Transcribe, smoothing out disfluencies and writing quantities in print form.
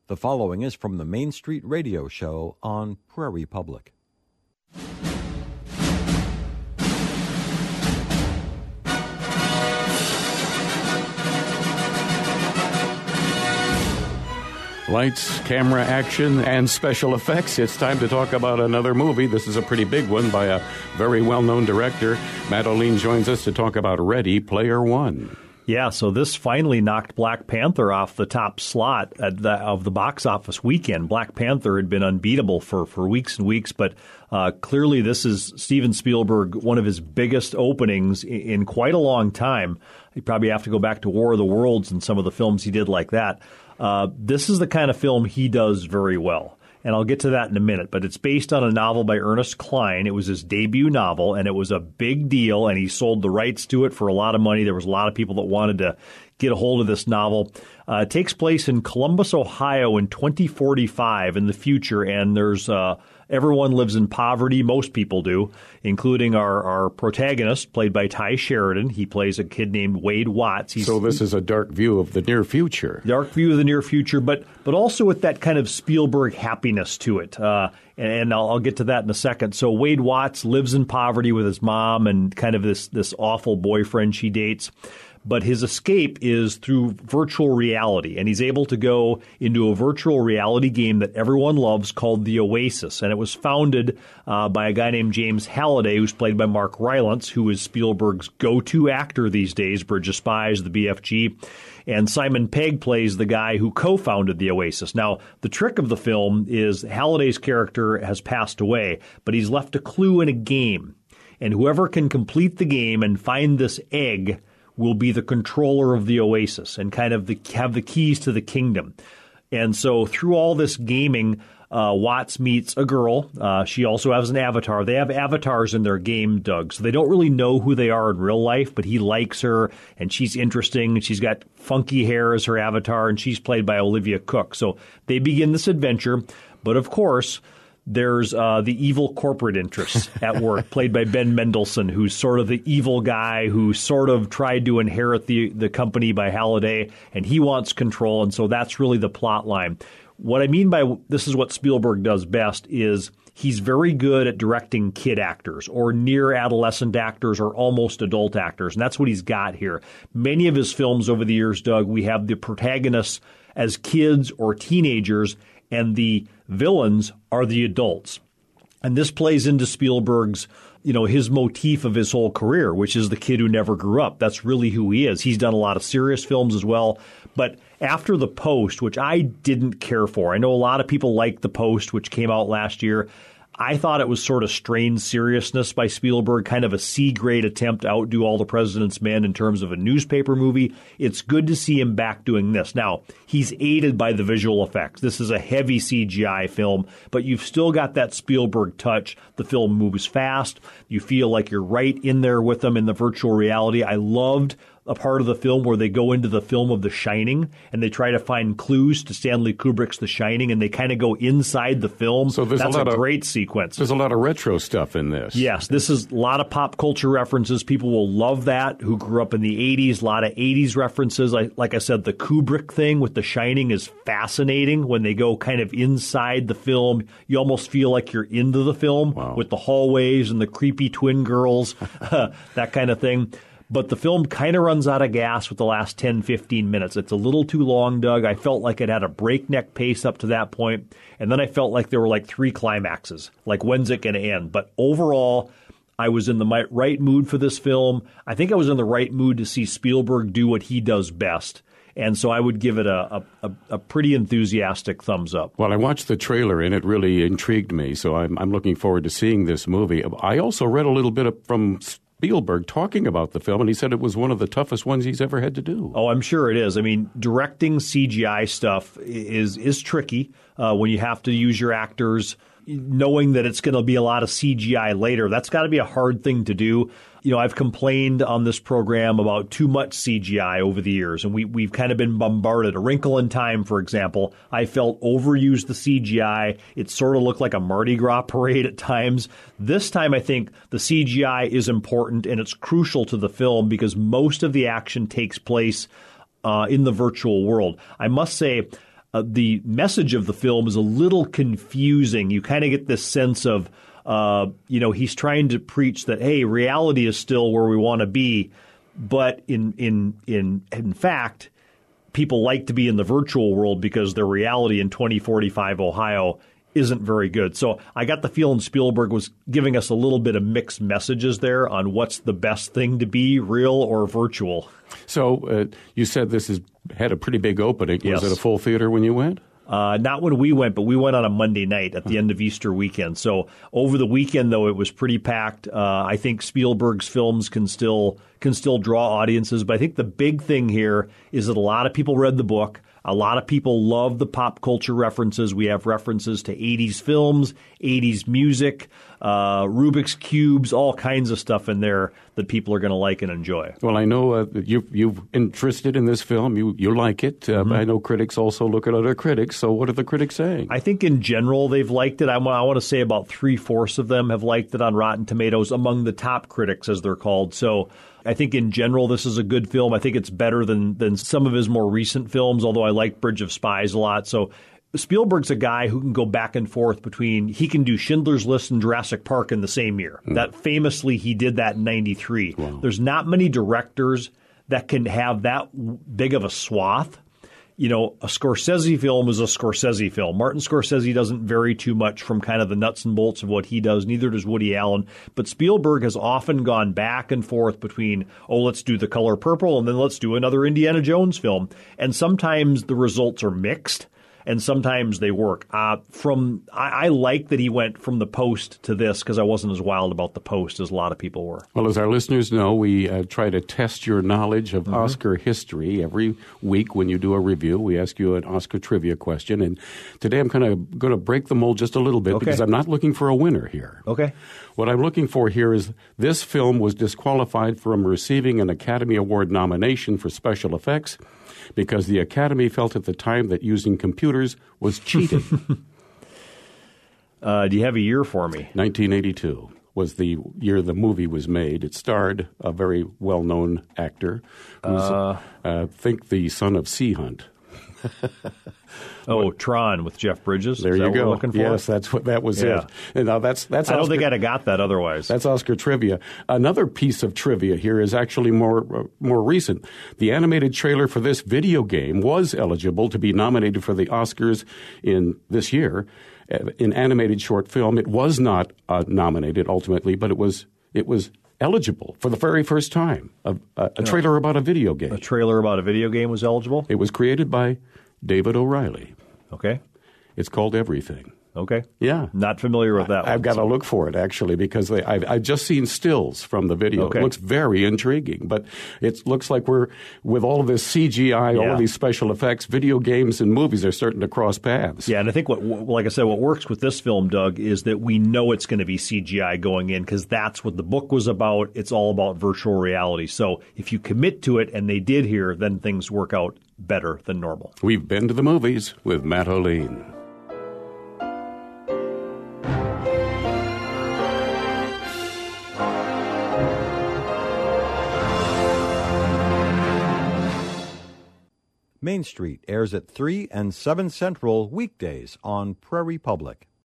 The following is from the Main Street Radio Show on Prairie Public. Lights, camera, action, and special effects. It's time to talk about another movie. This is a pretty big one by a very well-known director. Matt O'Lean joins us to talk about Ready Player One. Yeah, so this finally knocked Black Panther off the top slot of the box office weekend. Black Panther had been unbeatable for weeks and weeks, but clearly this is Steven Spielberg, one of his biggest openings in quite a long time. You probably have to go back to War of the Worlds and some of the films he did like that. This is the kind of film he does very well, and I'll get to that in a minute. But it's based on a novel by Ernest Cline. It was his debut novel, and it was a big deal, and he sold the rights to it for a lot of money. There was a lot of people that wanted to get a hold of this novel. It takes place in Columbus, Ohio in 2045 in the future, and there's everyone lives in poverty. Most people do, including our protagonist, played by Ty Sheridan. He plays a kid named Wade Watts. So this is a dark view of the near future. Dark view of the near future, but also with that kind of Spielberg happiness to it. And I'll get to that in a second. So Wade Watts lives in poverty with his mom and kind of this awful boyfriend she dates. But his escape is through virtual reality, and he's able to go into a virtual reality game that everyone loves called The Oasis. And it was founded by a guy named James Halliday, who's played by Mark Rylance, who is Spielberg's go-to actor these days, Bridge of Spies, the BFG. And Simon Pegg plays the guy who co-founded The Oasis. Now, the trick of the film is Halliday's character has passed away, but he's left a clue in a game. And whoever can complete the game and find this egg will be the controller of the Oasis and kind of have the keys to the kingdom. And so through all this gaming, Watts meets a girl. She also has an avatar. They have avatars in their game, Doug, so they don't really know who they are in real life, but he likes her, and she's interesting. She's got funky hair as her avatar, and she's played by Olivia Cooke. So they begin this adventure, but of course there's the evil corporate interests at work, played by Ben Mendelsohn, who's sort of the evil guy who sort of tried to inherit the company by Halliday, and he wants control, and so that's really the plot line. What I mean by this is what Spielberg does best is he's very good at directing kid actors or near adolescent actors or almost adult actors, and that's what he's got here. Many of his films over the years, Doug, we have the protagonists as kids or teenagers, and the villains are the adults. And this plays into Spielberg's, his motif of his whole career, which is the kid who never grew up. That's really who he is. He's done a lot of serious films as well. But after The Post, which I didn't care for, I know a lot of people like The Post, which came out last year. I thought it was sort of strained seriousness by Spielberg, kind of a C-grade attempt to outdo All the President's Men in terms of a newspaper movie. It's good to see him back doing this. Now, he's aided by the visual effects. This is a heavy CGI film, but you've still got that Spielberg touch. The film moves fast. You feel like you're right in there with them in the virtual reality. I loved a part of the film where they go into the film of The Shining and they try to find clues to Stanley Kubrick's The Shining, and they kind of go inside the film. So that's a great sequence. There's a lot of retro stuff in this. Yes, this is a lot of pop culture references. People will love that who grew up in the 80s, a lot of 80s references. Like I said, the Kubrick thing with The Shining is fascinating. When they go kind of inside the film, you almost feel like you're into the film. Wow. With the hallways and the creepy twin girls, that kind of thing. But the film kind of runs out of gas with the last 10, 15 minutes. It's a little too long, Doug. I felt like it had a breakneck pace up to that point. And then I felt like there were like 3 climaxes. Like, when's it going to end? But overall, I was in the right mood for this film. I think I was in the right mood to see Spielberg do what he does best. And so I would give it a pretty enthusiastic thumbs up. Well, I watched the trailer, and it really intrigued me. So I'm looking forward to seeing this movie. I also read a little bit from Spielberg talking about the film, and he said it was one of the toughest ones he's ever had to do. Oh, I'm sure it is. I mean, directing CGI stuff is tricky when you have to use your actors, knowing that it's going to be a lot of CGI later. That's got to be a hard thing to do. I've complained on this program about too much CGI over the years, and we've kind of been bombarded. A Wrinkle in Time, for example, I felt overused the CGI. It sort of looked like a Mardi Gras parade at times. This time, I think the CGI is important, and it's crucial to the film because most of the action takes place in the virtual world. I must say, the message of the film is a little confusing. You kind of get this sense of, he's trying to preach that, hey, reality is still where we want to be, but in fact, people like to be in the virtual world because their reality in 2045 Ohio isn't very good. So I got the feeling Spielberg was giving us a little bit of mixed messages there on what's the best thing to be, real or virtual. So you said this has had a pretty big opening. Yes. Was it a full theater when you went? Not when we went, but we went on a Monday night at the end of Easter weekend. So over the weekend, though, it was pretty packed. I think Spielberg's films can still draw audiences. But I think the big thing here is that a lot of people read the book. A lot of people love the pop culture references. We have references to 80s films, 80s music, Rubik's Cubes, all kinds of stuff in there that people are going to like and enjoy. Well, I know you're interested in this film. You like it. But I know critics also look at other critics. So what are the critics saying? I think in general they've liked it. I want to say about 3/4 of them have liked it on Rotten Tomatoes among the top critics, as they're called. So I think in general this is a good film. I think it's better than some of his more recent films, although I like Bridge of Spies a lot. So Spielberg's a guy who can go back and forth between, he can do Schindler's List and Jurassic Park in the same year. That famously, he did that in 93. Wow. There's not many directors that can have that big of a swath. A Scorsese film is a Scorsese film. Martin Scorsese doesn't vary too much from kind of the nuts and bolts of what he does. Neither does Woody Allen. But Spielberg has often gone back and forth between, let's do The Color Purple and then let's do another Indiana Jones film. And sometimes the results are mixed. And sometimes they work. I like that he went from The Post to this because I wasn't as wild about The Post as a lot of people were. Well, as our listeners know, we try to test your knowledge of Oscar history. Every week when you do a review, we ask you an Oscar trivia question. And today I'm kind of going to break the mold just a little bit because I'm not looking for a winner here. Okay. What I'm looking for here is this film was disqualified from receiving an Academy Award nomination for special effects because the Academy felt at the time that using computers was cheating. Do you have a year for me? 1982 was the year the movie was made. It starred a very well-known actor who's, think the son of Sea Hunt. Tron with Jeff Bridges. There you go. Looking for? Yes, that was it. And now that's I don't think I'd have got that otherwise. That's Oscar trivia. Another piece of trivia here is actually more recent. The animated trailer for this video game was eligible to be nominated for the Oscars in this year. In animated short film, it was not nominated ultimately, but it was eligible for the very first time. A trailer about a video game. A trailer about a video game was eligible? It was created by David O'Reilly. Okay. It's called Everything. Okay. Yeah. Not familiar with that one. I've got to look for it, actually, because I've just seen stills from the video. Okay. It looks very intriguing, but it looks like we're, with all of this CGI, all of these special effects, video games and movies are starting to cross paths. Yeah, and I think like I said, what works with this film, Doug, is that we know it's going to be CGI going in because that's what the book was about. It's all about virtual reality. So if you commit to it, and they did here, then things work out better than normal. We've been to the movies with Matt O'Lean. Main Street airs at 3 and 7 Central weekdays on Prairie Public.